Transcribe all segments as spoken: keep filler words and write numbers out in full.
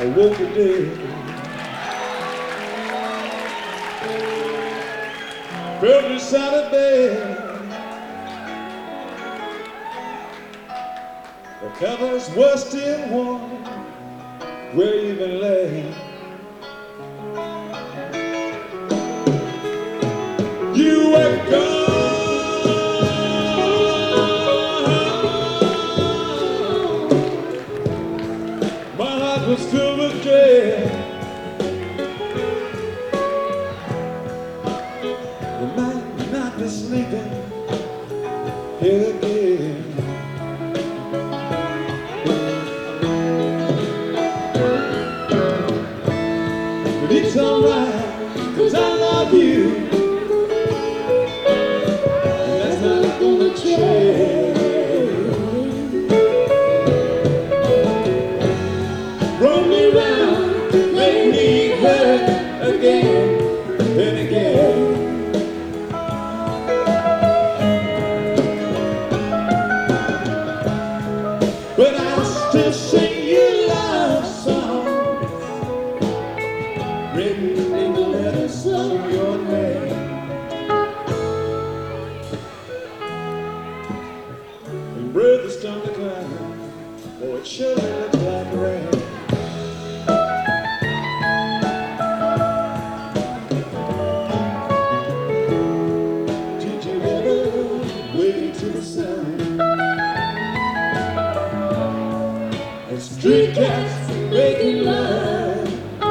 I woke a day, felt beside a bed, the covers were still warm where you been laying. You were gone. My heart was filled with dread. You might not be sleeping here again. But it's alright, 'cause I love you. Roll me round, make me hurt again and again. But I'll still sing you love songs written in the letters of your name. And brothers don't cry, or it sure looks like rain. Street cats making love,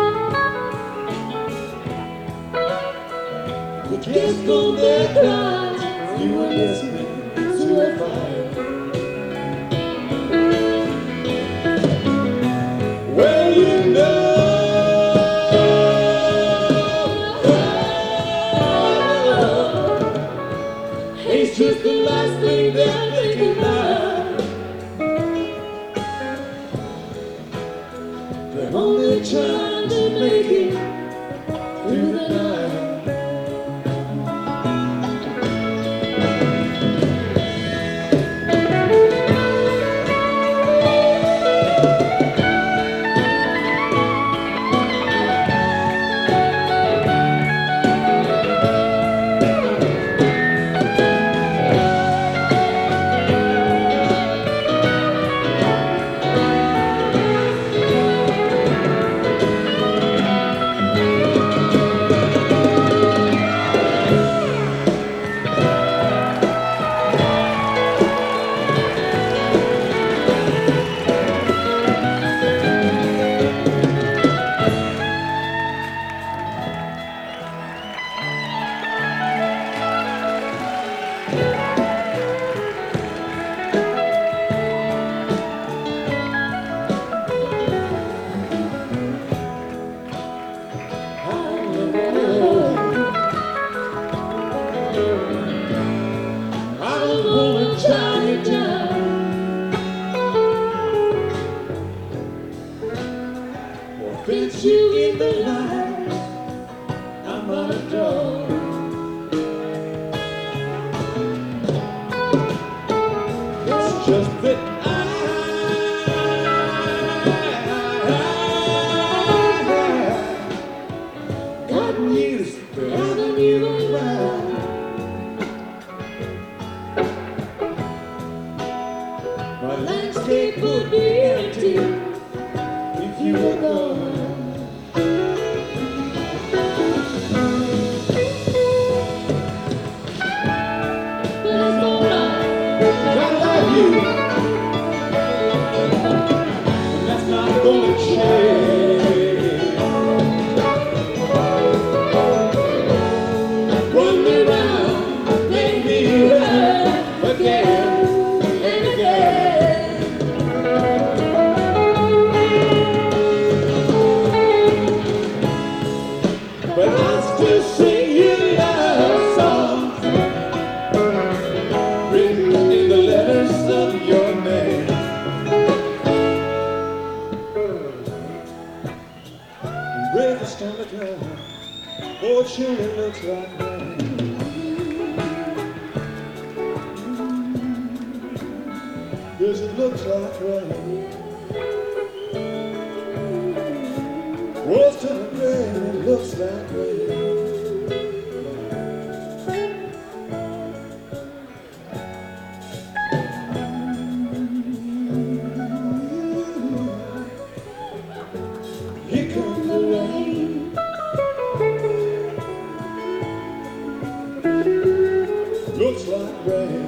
the kids go their cries, you were listening to a fire. Well, you know, it's just the last thing they're thinking of. They're only trying to make it through the night. Fix you in the light, I'm on a door. It's just that I got used to having you around. My landscape would be empty if you were gone. That's not gonna change. Run me round, make me hurt again and again. But I'll still sing you love songs written in the letters of your name. Breakfast on the ground, oh, sure it looks like rain. Yes, it looks like rain. Walls turn gray and it looks like rain. Here comes the rain. Looks like rain.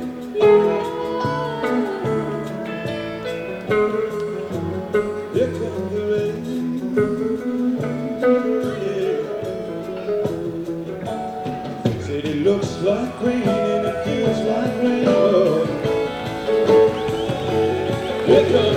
Here comes the rain. Yeah. Said it looks like rain and it feels like rain. Oh. Here comes